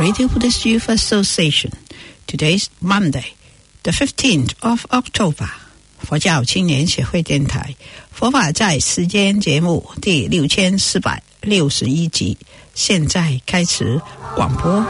Radio Buddhist Youth Association. Today's Monday, the 15th of October. 佛教青年协会电台佛法在世间节目第6461集，现在开始广播。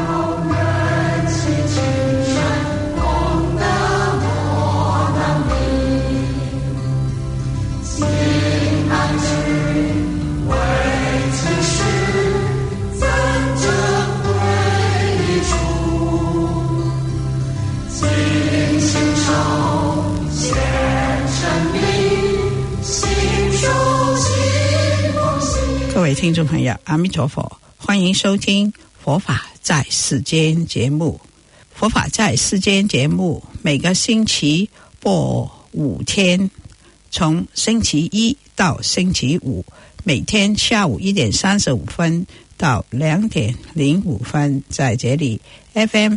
各位听众朋友，阿弥陀佛，欢迎收听佛法在世间节目。佛法在世间节目每个星期播5天，从星期一到星期五，每天下午1点35分到2点05分，在这里 FM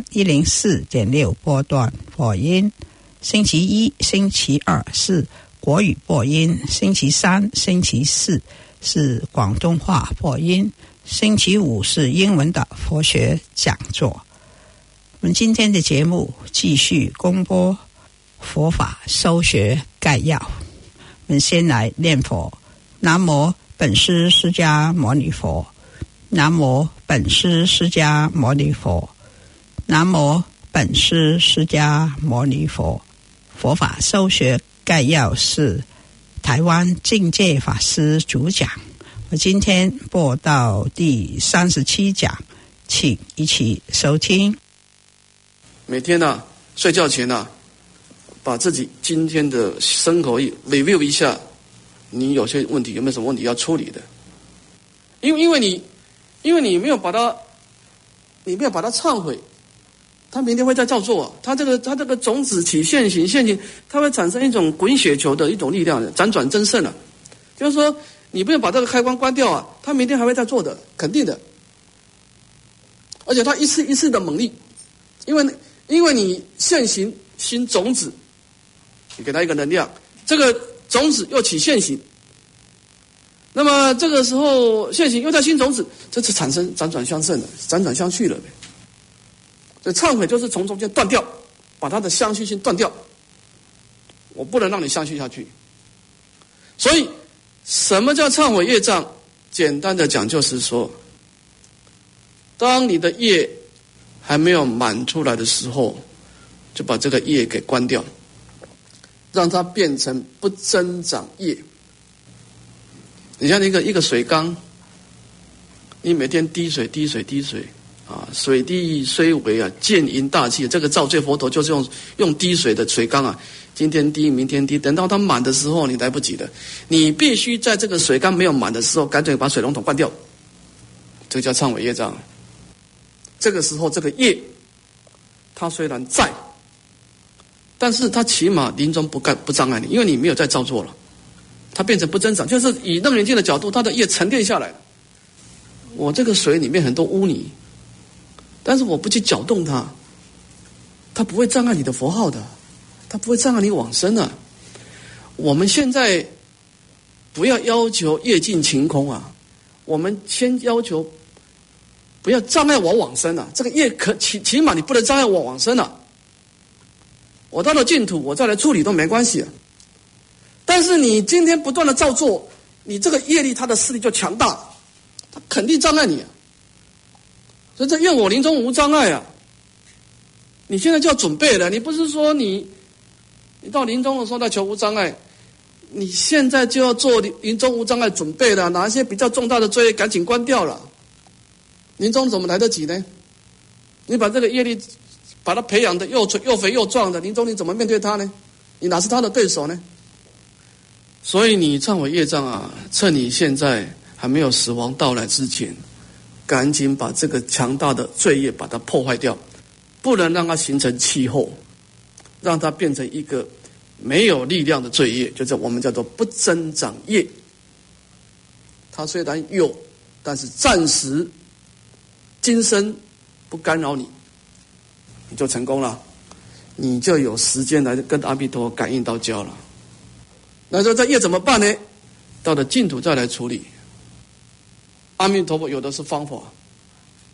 104.6波段播音。星期一、星期二是国语播音，星期三、星期四是广东话播音，星期五是英文的佛学讲座。我们今天的节目继续公播佛法修学概要。我们先来念佛：南无本师释迦牟尼佛，南无本师释迦牟尼佛，南无本师释迦牟尼佛。佛法修学概要是台湾净戒法师主讲，我今天播到第37讲，请一起收听。 每天睡觉前把自己今天的生活 review 一下，你有些问题有没有什么问题要处理的？因为你没有把它忏悔，他明天会再照做他这个种子起现行，它会产生一种滚雪球的一种力量，辗转增盛就是说你不要把这个开关关掉他明天还会再做的，肯定的。而且他一次一次的猛力，因为你现行新种子，你给他一个能量，这个种子又起现行，那么这个时候现行又在新种子，这是产生辗转相胜的，辗转相续了。所以忏悔就是从中间断掉，把它的相续性断掉，我不能让你相续下去。所以什么叫忏悔业障？简单的讲就是说，当你的业还没有满出来的时候，就把这个业给关掉，让它变成不增长业。你像一个水缸，你每天滴水水滴虽微渐盈大器。这个造罪佛陀就是用滴水的水缸今天滴明天滴，等到它满的时候你来不及了，你必须在这个水缸没有满的时候干脆把水龙头关掉，这个叫忏悔业障。这个时候这个业它虽然在，但是它起码临终不障碍你，因为你没有再造作了，它变成不增长。就是以楞严经的角度，它的业沉淀下来了，我这个水里面很多污泥，但是我不去搅动它不会障碍你的佛号的，它不会障碍你往生的。我们现在不要要求业尽晴空我们先要求不要障碍我往生这个业起码你不能障碍我往生我到了净土我再来处理都没关系但是你今天不断的造作，你这个业力它的势力就强大，它肯定障碍你所以这愿我临终无障碍你现在就要准备了，你不是说你到临终的时候再求无障碍，你现在就要做临终无障碍准备了，哪一些比较重大的罪业赶紧关掉了，临终怎么来得及呢？你把这个业力把它培养的又肥又壮的，临终你怎么面对它呢？你哪是他的对手呢？所以你忏悔业障趁你现在还没有死亡到来之前，赶紧把这个强大的罪业把它破坏掉，不能让它形成气候，让它变成一个没有力量的罪业，就是我们叫做不增长业。它虽然有，但是暂时今生不干扰你，你就成功了，你就有时间来跟阿弥陀佛感应到交了。那说这业怎么办呢？到了净土再来处理。阿弥陀佛有的是方法，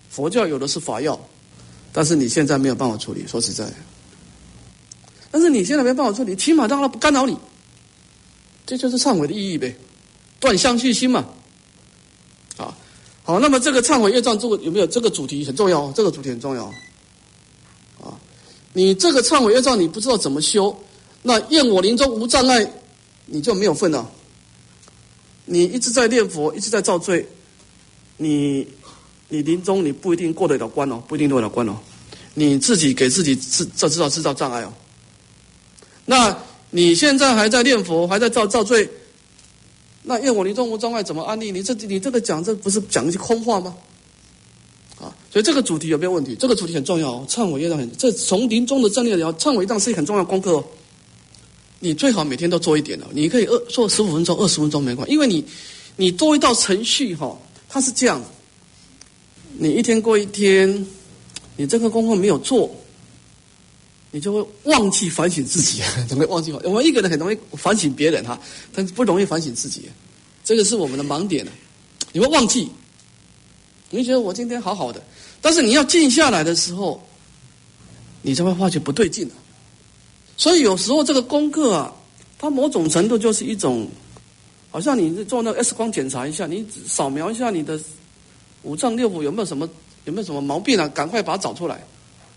佛教有的是法药，但是你现在没有办法处理，说实在，但是你现在没办法处理，起码让它不干扰你，这就是忏悔的意义呗，断相续心嘛。啊，好，那么这个忏悔业障，这个有没有这个主题很重要？这个主题很重要啊！你这个忏悔业障，你不知道怎么修，那愿我临终无障碍，你就没有份了。你一直在念佛，一直在造罪，你临终你不一定过得了关哦，不一定过得了关哦，你自己给自己制造障碍哦。那你现在还在念佛，还在造罪，那愿我临终无障碍怎么安利？你这个讲，这不是讲一些空话吗？啊，所以这个主题有没有问题？这个主题很重要哦，忏悔业障这从临终的正念聊，忏悔业障是一个很重要的功课哦。你最好每天都做一点哦，你可以做15分钟、20分钟没关系，因为你多一道程序哈，它是这样，你一天过一天，你这个功课没有做，你就会忘记反省自己，怎么会忘记？我们一个人很容易反省别人哈，但是不容易反省自己，这个是我们的盲点，你会忘记，你会觉得我今天好好的，但是你要静下来的时候，你才会发觉不对劲了。所以有时候这个功课啊，它某种程度就是一种，好像你做那个 X 光检查一下，你扫描一下你的五脏六腑有没有什么毛病啊，赶快把它找出来。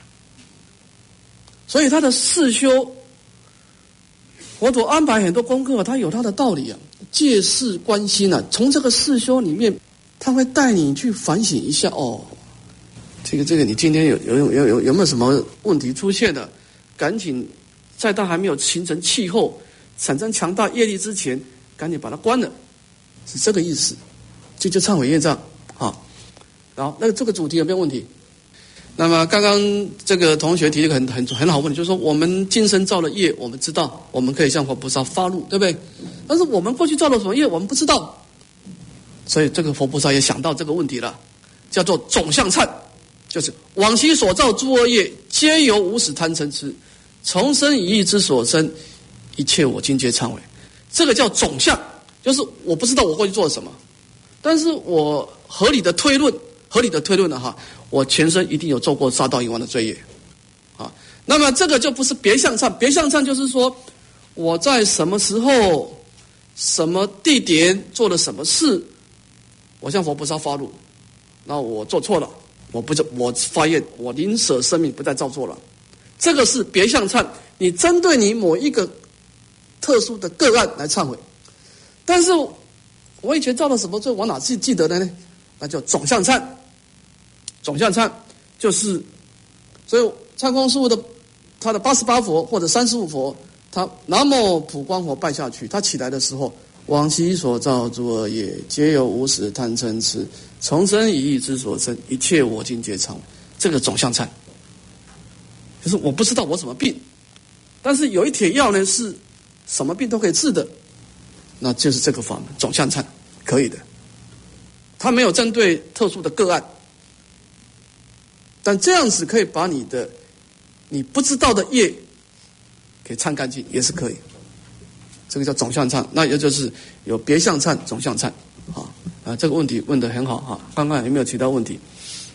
所以他的世修，佛陀安排很多功课，他有他的道理啊，借事观心啊，从这个世修里面，他会带你去反省一下哦，这个你今天有没有什么问题出现了，赶紧。在它还没有形成气候、产生强大业力之前，赶紧把它关了，是这个意思。这就忏悔业障啊。然后，那这个主题有没有问题？那么刚刚这个同学提了一个很好问题，就是说我们今生造了业，我们知道，我们可以向佛菩萨发怒，对不对？但是我们过去造了什么业，我们不知道，所以这个佛菩萨也想到这个问题了，叫做总相忏，就是往昔所造诸恶业，皆由无始贪嗔痴。从生以意之所生，一切我今皆忏悔。这个叫总相，就是我不知道我过去做了什么，但是我合理的推论了哈，我前生一定有做过杀盗淫妄的罪业啊。那么这个就不是别相忏，别相忏就是说我在什么时候、什么地点做了什么事，我向佛菩萨发怒，那我做错了，我发愿，我宁舍生命，不再造作了。这个是别相忏，你针对你某一个特殊的个案来忏悔。但是我以前造了什么罪，我哪记得的呢？那叫总相忏。总相忏就是，所以忏公师父的他的88佛或者35佛，他南无普光佛拜下去，他起来的时候，往昔所造诸恶业，皆由无始贪嗔痴，从生以意之所生，一切我今皆忏悔。这个总相忏。就是我不知道我什么病，但是有一帖药呢是什么病都可以治的，那就是这个法门总相忏，可以的。他没有针对特殊的个案，但这样子可以把你不知道的业给忏干净，也是可以。这个叫总相忏，那也就是有别相忏、总相忏啊。这个问题问得很好哈。刚刚有没有其他问题？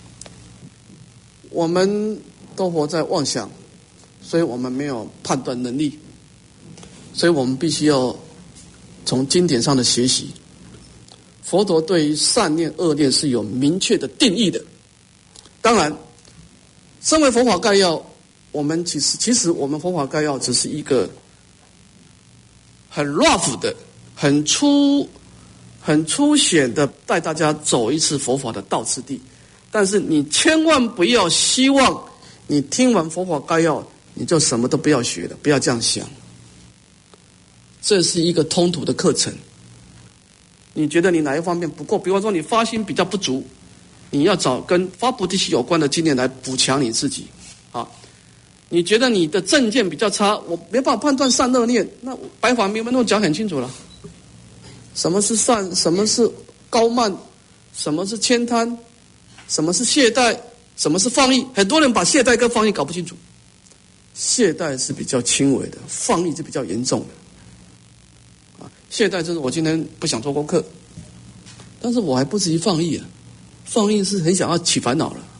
我们都活在妄想，所以我们没有判断能力，所以我们必须要从经典上的学习。佛陀对于善念恶念是有明确的定义的。当然身为佛法概要，我们其实我们佛法概要只是一个很 rough 的很粗显的带大家走一次佛法的道次第。但是你千万不要希望你听完佛法概要你就什么都不要学了，不要这样想。这是一个通途的课程。你觉得你哪一方面不够，比方说你发心比较不足，你要找跟发菩提心有关的经验来补强你自己啊。你觉得你的正见比较差，我没办法判断善恶念，那白法明门都讲很清楚了，什么是善，什么是高慢，什么是悭贪，什么是懈怠，什么是放逸。很多人把懈怠跟放逸搞不清楚，懈怠是比较轻微的，放逸是比较严重的。懈怠就是我今天不想做功课，但是我还不至于放逸啊。放逸是很想要起烦恼了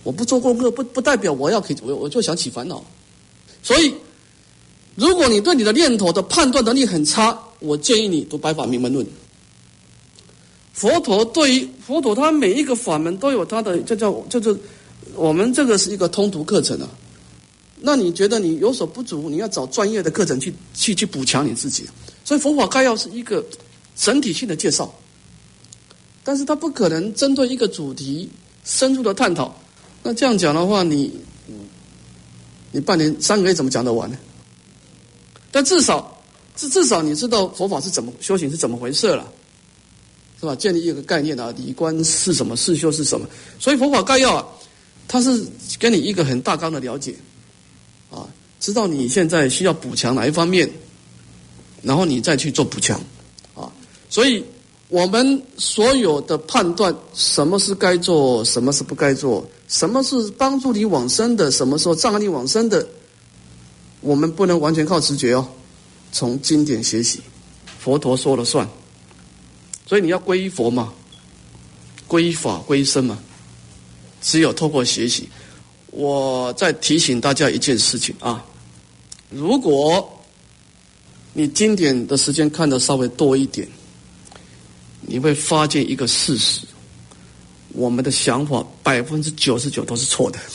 我不做功课不代表我就想起烦恼。所以如果你对你的念头的判断能力很差，我建议你读《百法明门论》。佛陀他每一个法门都有他的，就是我们这个是一个通读课程啊。那你觉得你有所不足，你要找专业的课程去补强你自己。所以佛法概要是一个整体性的介绍，但是它不可能针对一个主题深入的探讨。那这样讲的话，你半年3个月怎么讲得完呢？但至少你知道佛法是怎么修行是怎么回事了，是吧？建立一个概念啊，理观是什么，事修是什么。所以佛法概要啊，它是给你一个很大纲的了解啊，知道你现在需要补强哪一方面，然后你再去做补强啊。所以我们所有的判断，什么是该做，什么是不该做，什么是帮助你往生的，什么时候障碍你往生的，我们不能完全靠直觉哦，从经典学习，佛陀说了算。所以你要皈依佛嘛，皈依法，皈依僧嘛，只有透过学习。我再提醒大家一件事情啊，如果你经典的时间看得稍微多一点，你会发现一个事实，我们的想法99%都是错的。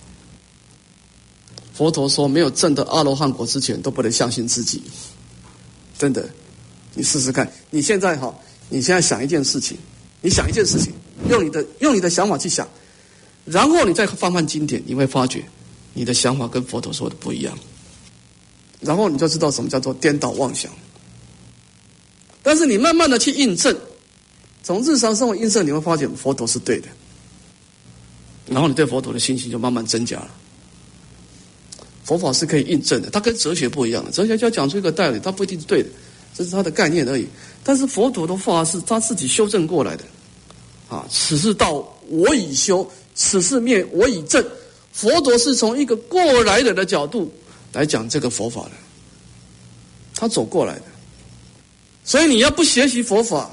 佛陀说，没有证得阿罗汉果之前，都不能相信自己。真的，你试试看。你现在想一件事情，用你的想法去想，然后你再翻翻经典，你会发觉你的想法跟佛陀说的不一样，然后你就知道什么叫做颠倒妄想。但是你慢慢的去印证，从日常生活印证，你会发现佛陀是对的，然后你对佛陀的信心就慢慢增加了。佛法是可以印证的，它跟哲学不一样的，哲学就要讲出一个道理，它不一定是对的，这是它的概念而已。但是佛陀的话是他自己修正过来的啊，此事道我已修，此事灭我已证。佛陀是从一个过来人的角度来讲这个佛法的，他走过来的。所以你要不学习佛法，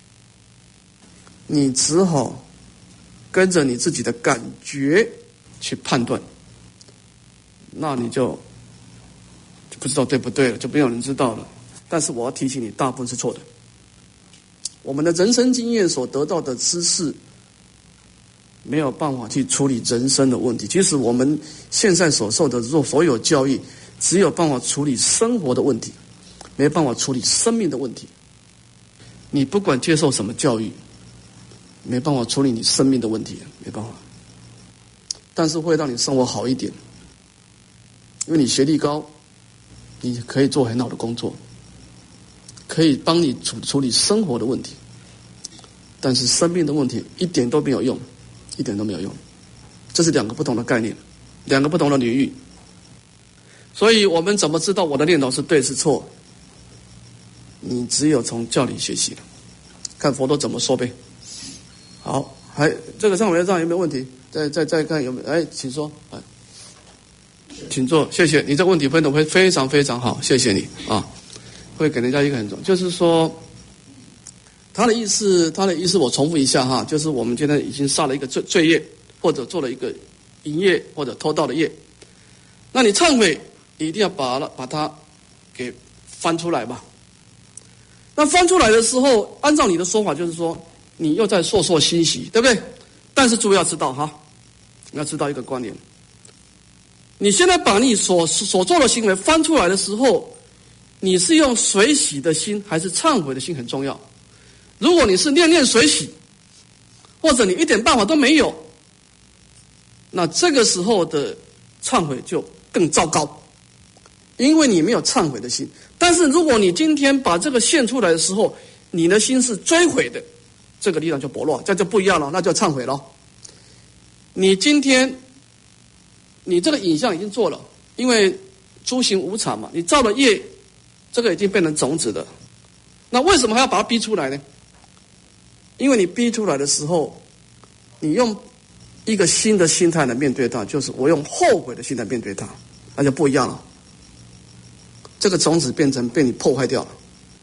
你只好跟着你自己的感觉去判断，那你就不知道对不对了，就没有人知道了。但是我要提醒你，大部分是错的。我们的人生经验所得到的知识，没有办法去处理人生的问题。其实我们现在所受的所有教育，只有办法处理生活的问题，没办法处理生命的问题。你不管接受什么教育，没办法处理你生命的问题，没办法。但是会让你生活好一点，因为你学历高，你可以做很好的工作，可以帮你处理生活的问题。但是生命的问题一点都没有用，一点都没有用。这是两个不同的概念，两个不同的领域。所以我们怎么知道我的念头是对是错？你只有从教理学习了，看佛陀怎么说呗。好，这个上面上有没有问题？再看有没有？请说。请坐，谢谢你这个问题分得会非常非常好，谢谢你啊，会给人家一个很重，就是说他的意思我重复一下哈，就是我们今天已经杀了一个罪业，或者做了一个淫业或者偷盗的业，那你忏悔一定要把它给翻出来吧。那翻出来的时候，按照你的说法就是说你又在烁烁欣喜，对不对？但是诸位要知道哈，你要知道一个观念，你现在把你所做的行为翻出来的时候，你是用随喜的心还是忏悔的心很重要。如果你是念念随喜，或者你一点办法都没有，那这个时候的忏悔就更糟糕，因为你没有忏悔的心。但是如果你今天把这个现出来的时候，你的心是追悔的，这个力量就薄弱，这就不一样了，那就忏悔了。你今天你这个影像已经做了，因为诸行无常嘛，你造了业，这个已经变成种子的。那为什么还要把它逼出来呢？因为你逼出来的时候，你用一个新的心态来面对它，就是我用后悔的心态面对它，那就不一样了。这个种子变成被你破坏掉了。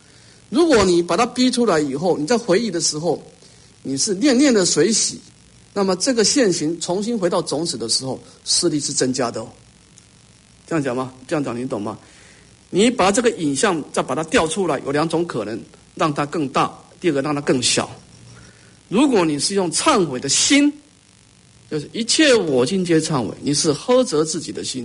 如果你把它逼出来以后，你在回忆的时候，你是念念的随喜， 那么这个现行重新回到种子的时候，势力是增加的哦。这样讲吗？这样讲你懂吗？你把这个影像再把它调出来，有两种可能，让它更大，第二个让它更小。如果你是用忏悔的心，就是一切我今皆忏悔，你是呵责自己的心，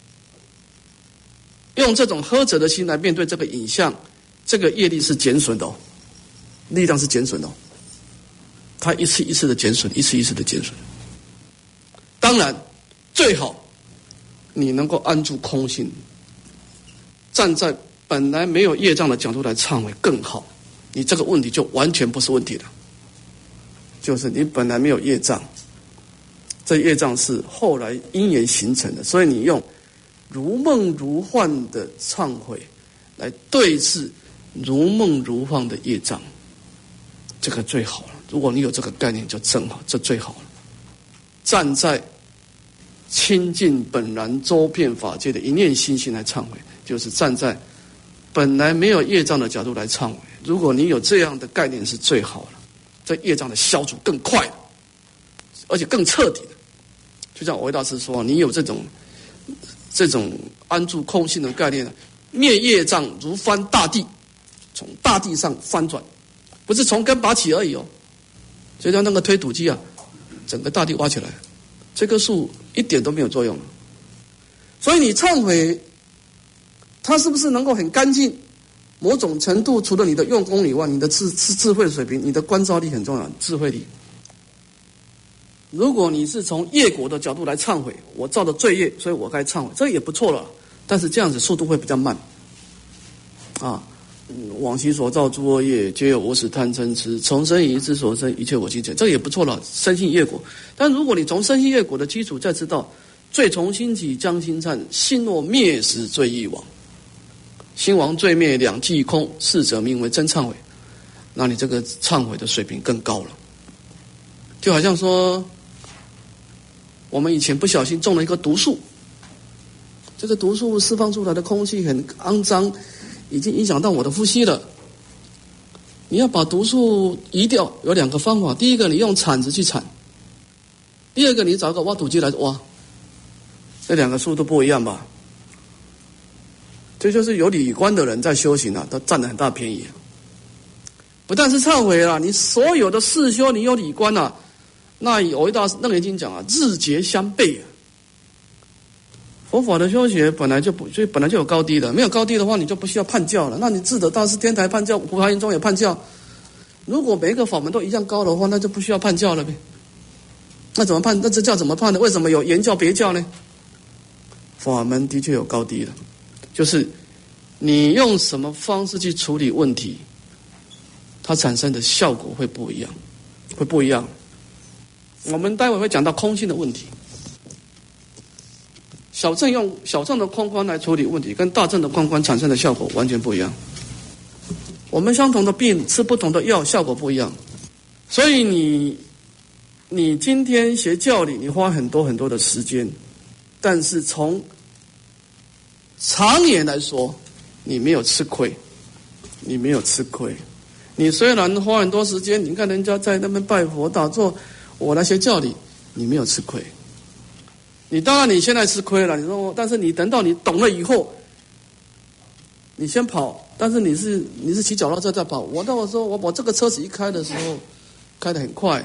用这种呵责的心来面对这个影像，这个业力是减损的哦，力量是减损的哦，它一次一次的减损，一次一次的减损。当然，最好你能够安住空性，站在本来没有业障的角度来忏悔更好，你这个问题就完全不是问题了。就是你本来没有业障，这业障是后来因缘形成的，所以你用如梦如幻的忏悔来对治如梦如幻的业障，这个最好了。如果你有这个概念就正好，这最好了。站在清净本然周遍法界的一念心性来忏悔，就是站在本来没有业障的角度来忏悔。如果你有这样的概念是最好了，这业障的消除更快，而且更彻底的。就像我大师说，你有这种安住空性的概念，灭业障如翻大地，从大地上翻转，不是从根拔起而已哦。就像那个推土机啊，整个大地挖起来，这棵树一点都没有作用了。所以你忏悔，它是不是能够很干净？某种程度，除了你的用功以外，你的智慧水平，你的观照力很重要，智慧力。如果你是从业果的角度来忏悔，我造的罪业，所以我该忏悔，这也不错了。但是这样子速度会比较慢啊。往昔所造诸恶业，皆有我使贪嗔痴，从生以之所生，一切我今成，这也不错了，身心业果。但如果你从身心业果的基础再知道，罪从心起，将心忏，心若灭时，罪亦亡。心亡罪灭，两即空，是者名为真忏悔。那你这个忏悔的水平更高了。就好像说，我们以前不小心种了一棵毒树，这个毒素释放出来的空气很肮脏，已经影响到我的呼吸了。你要把毒素移掉，有两个方法。第一个，你用铲子去铲；第二个，你找个挖土机来挖。这两个速度不一样吧？这就是有理观的人在修行啊，他占了很大便宜。不但是忏悔啦，你所有的事修，你有理观啊，那有一大楞严经讲啊，日节相悖啊。佛法的修学本来就有高低的，没有高低的话，你就不需要判教了。那你智者大师天台判教，普华严宗也判教。如果每一个法门都一样高的话，那就不需要判教了呗。那怎么判？那这教怎么判呢？为什么有言教别教呢？法门的确有高低的，就是你用什么方式去处理问题，它产生的效果会不一样，会不一样。我们待会会讲到空性的问题。小乘用小乘的框框来处理问题，跟大乘的框框产生的效果完全不一样。我们相同的病吃不同的药，效果不一样。所以你今天学教理，你花很多很多的时间，但是从长远来说，你没有吃亏，你没有吃亏。你虽然花很多时间，你看人家在那边拜佛打坐，我来学教理，你没有吃亏。你当然你现在吃亏了，你说，但是你等到你懂了以后，你先跑，但是你是骑脚踏车在跑。我说我这个车子一开的时候，开得很快。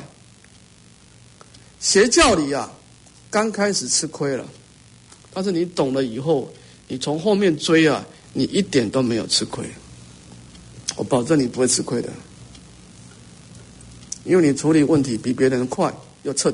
学教理啊，刚开始吃亏了，但是你懂了以后，你从后面追啊，你一点都没有吃亏。我保证你不会吃亏的，因为你处理问题比别人快又彻底。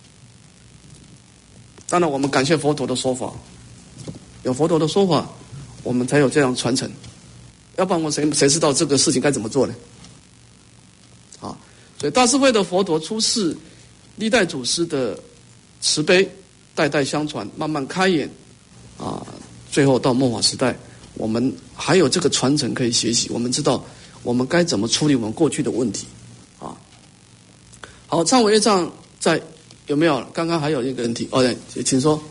当然我们感谢佛陀的说法，有佛陀的说法，我们才有这样传承，要不然谁知道这个事情该怎么做呢？啊，所以大智慧的佛陀出世，历代祖师的慈悲代代相传，慢慢开演啊，最后到末法时代，我们还有这个传承可以学习，我们知道我们该怎么处理我们过去的问题啊。好，忏悔业障在有没有？刚刚还有一个问题哦，对，请说。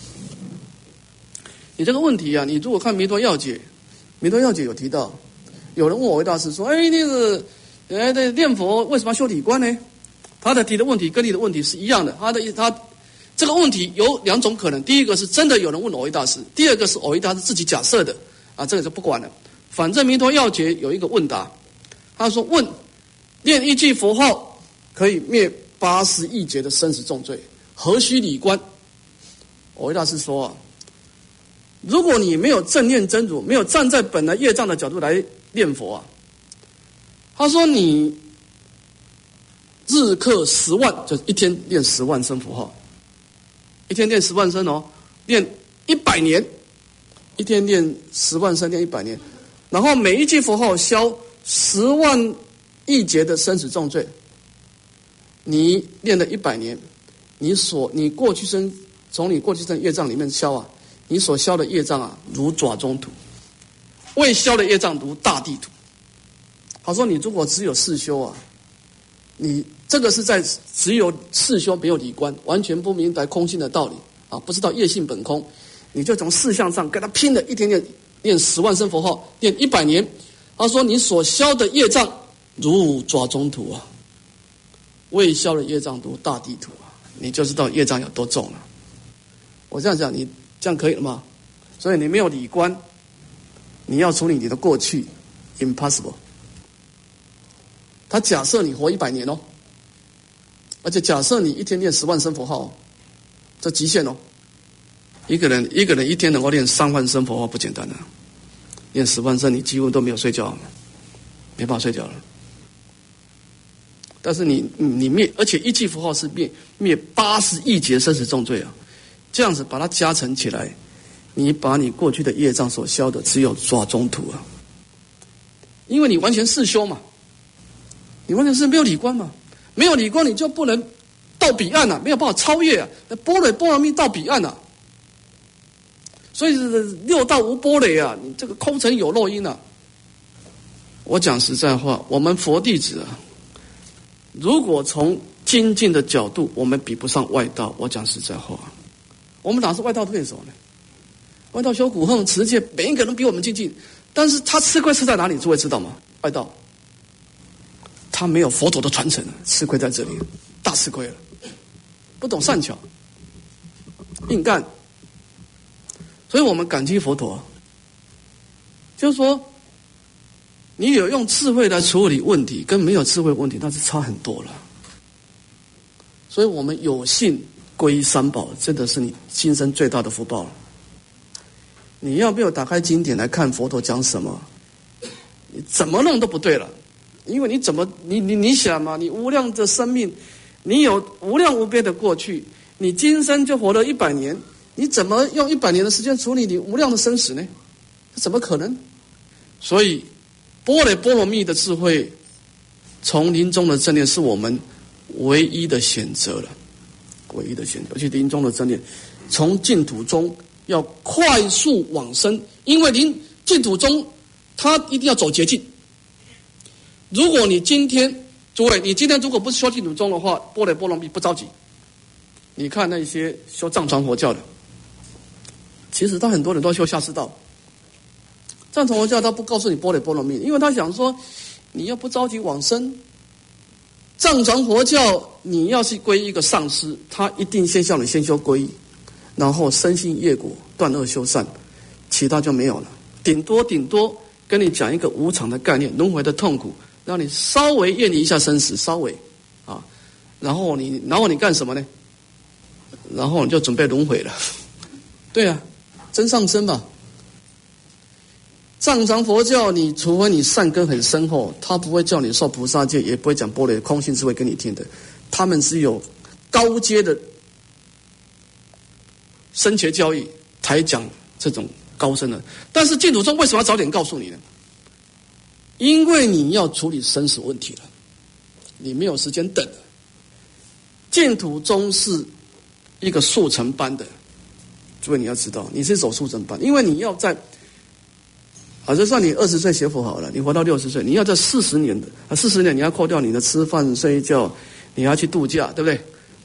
你这个问题啊，你如果看《弥陀要解》，《弥陀要解》有提到，有人问我维大师说：“哎，那个，念佛为什么要修理观呢？” 他的提的问题跟你的问题是一样的。他这个问题有两种可能，第一个是真的有人问蕅益大师，第二个是蕅益大师自己假设的啊，这个就不管了。反正弥陀要诀有一个问答，他说问念一句佛号可以灭80亿劫的生死重罪，何须理观？蕅益大师说啊，如果你没有正念真如，没有站在本来业障的角度来念佛啊，他说你日课10万，就是一天念10万声佛号，一天念10万声哦，念100年，一天念10万声，念100年，然后每一句佛号消10万亿劫的生死重罪，你念了100年，你过去生从你过去生业障里面消啊，你所消的业障啊，如爪中土；未消的业障如大地土。他说你如果只有四修啊，你这个是在只有四修没有理观，完全不明白空性的道理啊，不知道业性本空，你就从事项上跟他拼了，一天念10万声佛号，念100年。他说你所消的业障如爪中土啊，未消的业障如大地土啊，你就知道业障有多重了。我这样讲，你这样可以了吗？所以你没有理观，你要处理你的过去 ，impossible。他假设你活100年哦，而且假设你一天念10万声佛号哦，这极限哦。一个人一天能够念3万声佛号不简单的，念10万声你几乎都没有睡觉，没办法睡觉了。但是你灭，而且一句佛号是灭80亿劫生死重罪啊。这样子把它加成起来，你把你过去的业障所消的只有爪中土啊，因为你完全四修嘛，你完全是没有理观嘛，没有理观你就不能到彼岸啊，没有办法超越啊，般若波罗蜜到彼岸啊，所以六道无波罗啊，你这个空城有漏音啊。我讲实在话，我们佛弟子啊，如果从精进的角度，我们比不上外道。我讲实在话。我们哪是外道对手呢？外道修古恨持戒，每一个人比我们精进，但是他吃亏是在哪里？诸位知道吗？外道他没有佛陀的传承，吃亏在这里，大吃亏了，不懂善巧，硬干。所以我们感激佛陀，就是说你有用智慧来处理问题，跟没有智慧问题那是差很多了。所以我们有幸皈依三宝，真的是你今生最大的福报了。你要没有打开经典来看佛陀讲什么，你怎么弄都不对了。因为你想嘛，你无量的生命，你有无量无边的过去，你今生就活了100年，你怎么用100年的时间处理你无量的生死呢？这怎么可能？所以般若波罗蜜的智慧，从临终的正念是我们唯一的选择了。唯一的选择，而且临终的正念，从净土中要快速往生，因为净土中他一定要走捷径。如果你今天，诸位，你今天如果不是修净土中的话，般若波罗蜜不着急。你看那些修藏传佛教的，其实他很多人都修下士道。藏传佛教他不告诉你般若波罗蜜，因为他想说你要不着急往生。藏传佛教，你要是皈依一个上师，他一定先叫你先修皈依，然后深信业果，断恶修善，其他就没有了。顶多跟你讲一个无常的概念，轮回的痛苦，让你稍微厌离一下生死，稍微啊，然后你干什么呢？然后你就准备轮回了。对啊，真上身吧。藏传佛教，你除非你善根很深厚，他不会叫你受菩萨戒，也不会讲般若空性智慧给你听的。他们是有高阶的深切教育才讲这种高深的。但是净土中为什么要早点告诉你呢？因为你要处理生死问题了，你没有时间等了。净土中是一个速成班的，诸位你要知道，你是走速成班，因为你要在。好，就算你20岁学佛好了，你活到60岁，你要在40年你要扣掉你的吃饭睡觉，你要去度假，对不对？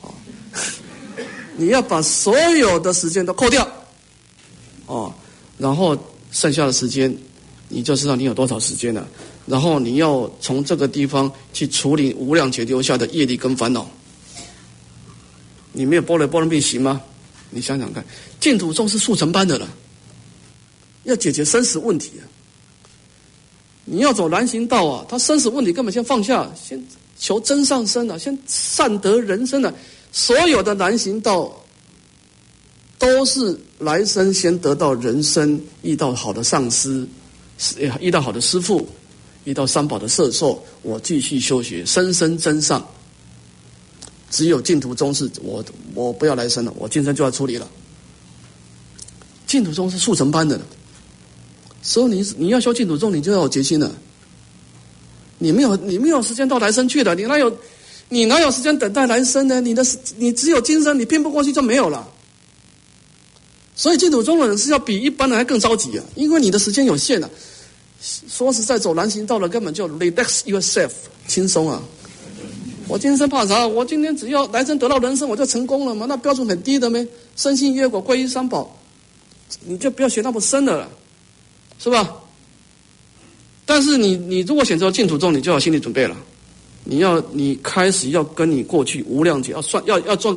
你要把所有的时间都扣掉，然后剩下的时间你就知道你有多少时间了。然后你要从这个地方去处理无量劫留下的业力跟烦恼。你没有般若波罗蜜行吗？你想想看，净土宗是速成班的了，要解决生死问题啊。你要走南行道啊，他生死问题根本先放下，先求真上身啊，先善得人生啊。所有的南行道都是来生先得到人生，遇到好的上司，遇到好的师父，遇到三宝的摄受，我继续修学，生生真上。只有净土宗是我不要来生了，我今生就要处理了。净土宗是速成班的了，所以你要修净土宗，你就要有决心了。你没有时间到来生去的，你哪有时间等待来生呢？你只有今生，你拼不过去就没有了。所以净土宗的人是要比一般人还更着急啊，因为你的时间有限啊。说实在，走南行道的根本就 relax yourself， 轻松啊。我今生怕啥？我今天只要来生得到人生，我就成功了嘛？那标准很低的咩？深信业果，皈依三宝，你就不要学那么深的了，是吧？但是你如果选择净土宗，你就要心理准备了。你开始要跟你过去无量劫要算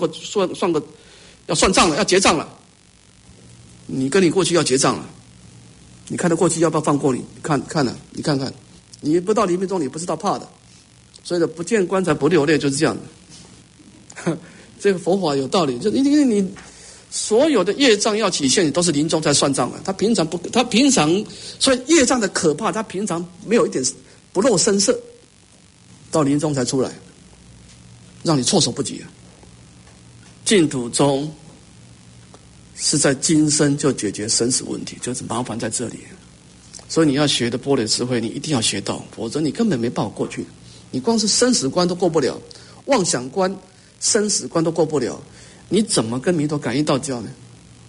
账了，要结账了。你跟你过去要结账了。你看到过去要不要放过你？看了，你看看，你不到临命终，你不知道怕的。所以不见棺材不流泪，就是这样的。这个佛法有道理，就因为你所有的业障要起现，你都是临终才算账的。他平常，所以业障的可怕，他平常没有一点不露声色，到临终才出来，让你措手不及啊。净土宗是在今生就解决生死问题，就是麻烦在这里。所以你要学的般若智慧，你一定要学到，否则你根本没办法过去。你光是生死观都过不了，妄想观、生死观都过不了，你怎么跟弥陀感应道交呢？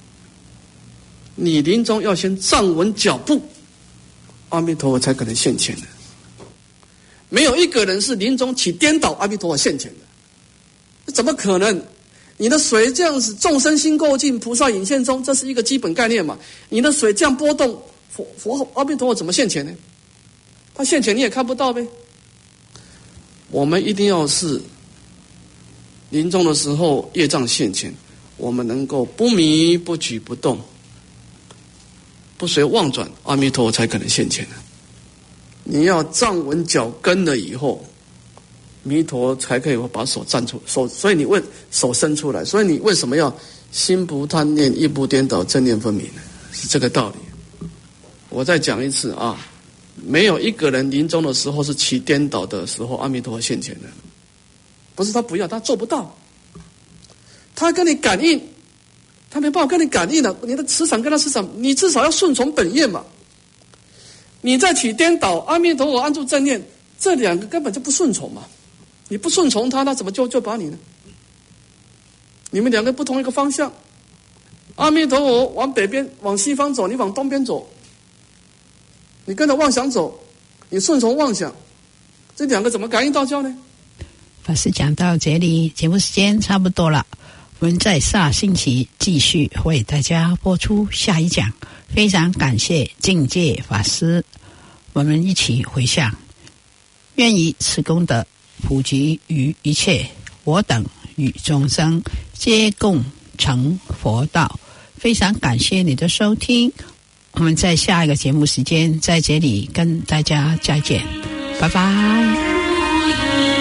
你临终要先站稳脚步，阿弥陀佛才可能现前的。没有一个人是临终起颠倒，阿弥陀佛现前的，怎么可能？你的水这样子，众生心垢净，菩萨影现中，这是一个基本概念嘛。你的水这样波动，阿弥陀佛怎么现前呢？他现前你也看不到呗。我们一定要是临终的时候业障现前，我们能够不迷不举不动，不随妄转，阿弥陀佛才可能现前的。你要站稳脚跟了以后，弥陀才可以把手所以你为手伸出来，所以你为什么要心不贪念，意不颠倒，正念分明呢？是这个道理。我再讲一次啊，没有一个人临终的时候是起颠倒的时候，阿弥陀佛现前的。不是他不要，他做不到。他跟你感应，他没办法跟你感应的。你的磁场跟他磁场，你至少要顺从本愿嘛。你再起颠倒，阿弥陀佛安住正念，这两个根本就不顺从嘛。你不顺从他，怎么就把你呢？你们两个不同一个方向，阿弥陀佛往北边往西方走，你往东边走，你跟着妄想走，你顺从妄想，这两个怎么感应道交呢？ 法师讲到这里，节目时间差不多了，我们在下星期继续为大家播出下一讲。非常感谢境界法师，我们一起回向，愿以此功德普及于一切我等与众生，皆共成佛道。非常感谢你的收听，我们在下一个节目时间在这里跟大家再见，拜拜。